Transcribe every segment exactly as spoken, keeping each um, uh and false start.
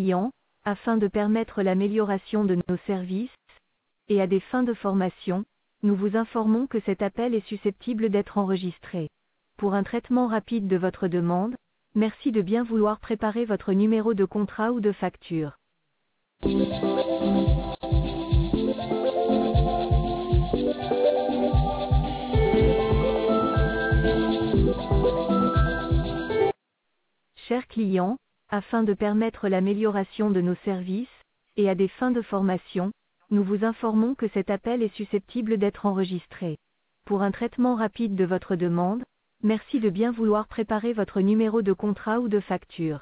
clients, afin de permettre l'amélioration de nos services, et à des fins de formation, nous vous informons que cet appel est susceptible d'être enregistré. Pour un traitement rapide de votre demande, merci de bien vouloir préparer votre numéro de contrat ou de facture. Chers clients, afin de permettre l'amélioration de nos services, et à des fins de formation, nous vous informons que cet appel est susceptible d'être enregistré. Pour un traitement rapide de votre demande, merci de bien vouloir préparer votre numéro de contrat ou de facture.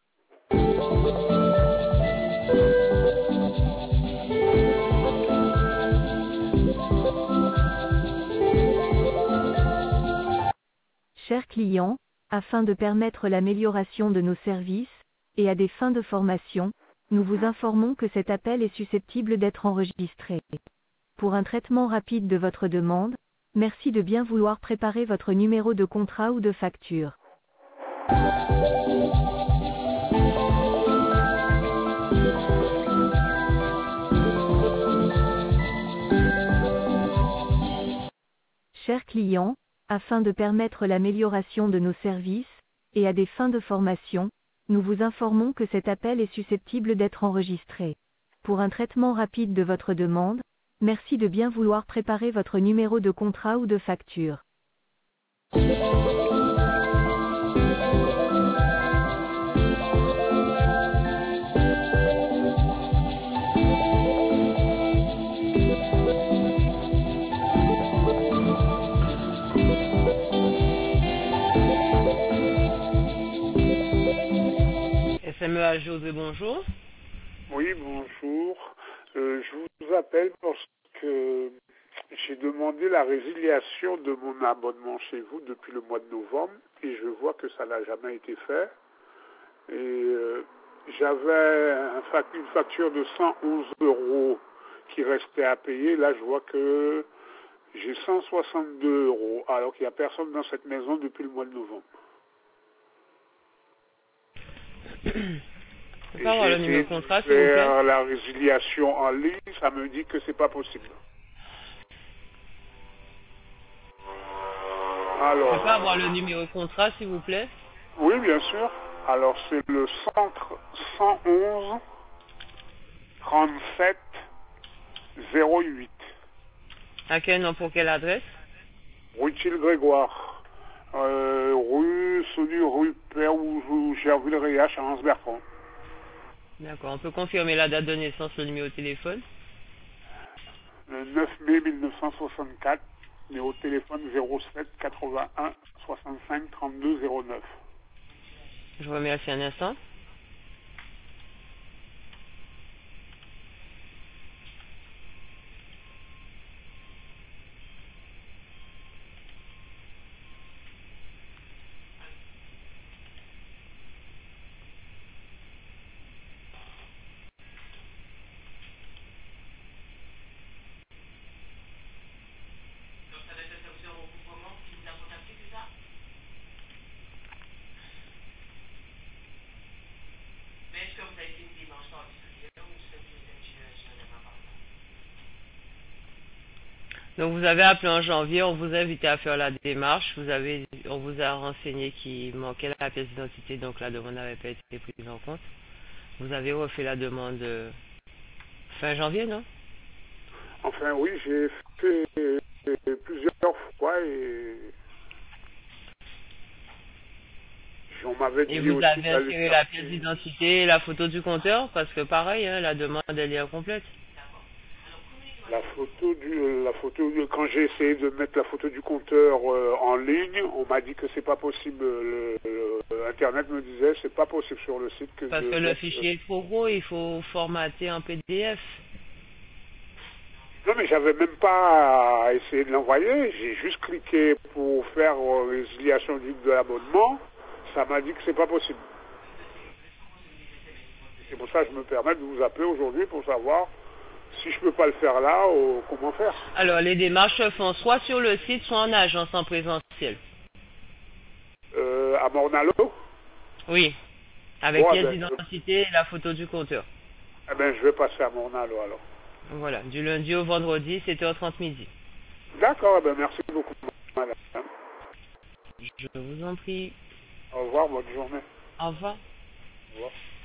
Chers clients, afin de permettre l'amélioration de nos services, et à des fins de formation, nous vous informons que cet appel est susceptible d'être enregistré. Pour un traitement rapide de votre demande, merci de bien vouloir préparer votre numéro de contrat ou de facture. Chers clients, afin de permettre l'amélioration de nos services, et à des fins de formation, nous vous informons que cet appel est susceptible d'être enregistré. Pour un traitement rapide de votre demande, merci de bien vouloir préparer votre numéro de contrat ou de facture. S M E A José, bonjour. Oui, bonjour. Euh, je vous appelle parce que j'ai demandé la résiliation de mon abonnement chez vous depuis le mois de novembre et je vois que ça n'a jamais été fait. Et euh, j'avais un fac- une facture de cent onze euros qui restait à payer. Là, je vois que j'ai cent soixante-deux euros alors qu'il n'y a personne dans cette maison depuis le mois de novembre. Je peux pas avoir le numéro de contrat, s'il vous plaît? Faire la résiliation en ligne, ça me dit que c'est pas possible. Alors, Je peux pas avoir le numéro de contrat, s'il vous plaît? oui, bien sûr. Alors, c'est le centre cent onze trente-sept zéro huit. À quel nom, pour quelle adresse? Rue Thil Grégoire. Euh, rue, celui rue Père ou Gerville-Réache à Anse-Bertrand. D'accord, on peut confirmer la date de naissance, le numéro de téléphone? Le neuf mai mille neuf cent soixante-quatre, numéro de téléphone zéro sept quatre-vingt-un soixante-cinq trente-deux zéro neuf. Je vous remercie un instant. Donc vous avez appelé en janvier, on vous a invité à faire la démarche, vous avez, on vous a renseigné qu'il manquait la pièce d'identité, donc la demande n'avait pas été prise en compte. Vous avez refait la demande euh, fin janvier, non? Enfin oui, j'ai fait plusieurs fois et on m'avait dit Et vous aussi avez d'aller inséré la chercher- pièce d'identité et la photo du compteur, parce que pareil, hein, la demande elle est incomplète. La photo du, la photo du- quand j'ai essayé de mettre la photo du compteur euh, en ligne, on m'a dit que c'est pas possible. Le, le- Internet me disait c'est pas possible sur le site que Parce de que le mettre- fichier est trop gros, il faut formater en P D F. Non mais j'avais même pas essayé de l'envoyer. J'ai juste cliqué pour faire euh, résiliation du- de l'abonnement. Ça m'a dit que c'est pas possible. C'est pour ça que je me permets de vous appeler aujourd'hui pour savoir si je peux pas le faire là, ou comment faire. Alors les démarches se font soit sur le site, soit en agence en présentiel. Euh, à Mornalo. Oui. Avec Bon, eh pièce ben, d'identité et la photo du compteur. eh ben, je vais passer à mon alo alors. Voilà, du lundi au vendredi, sept heures trente midi. D'accord, eh ben, merci beaucoup, madame. Je vous en prie. Au revoir, bonne journée. Au revoir. Au revoir.